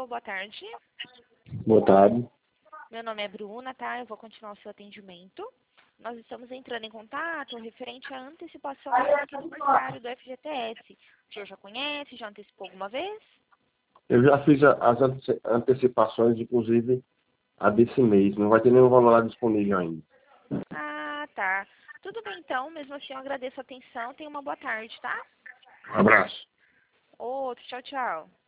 Alô, boa tarde. Boa tarde. Meu nome é Bruna, tá? Eu vou continuar o seu atendimento. Nós estamos entrando em contato referente à antecipação aqui do aniversário do FGTS. O senhor já conhece? Já antecipou alguma vez? Eu já fiz as antecipações, inclusive a desse mês. Não vai ter nenhum valor lá disponível ainda. Ah, tá. Tudo bem então, mesmo assim eu agradeço a atenção. Tenha uma boa tarde, tá? Um abraço. Outro, tchau, tchau.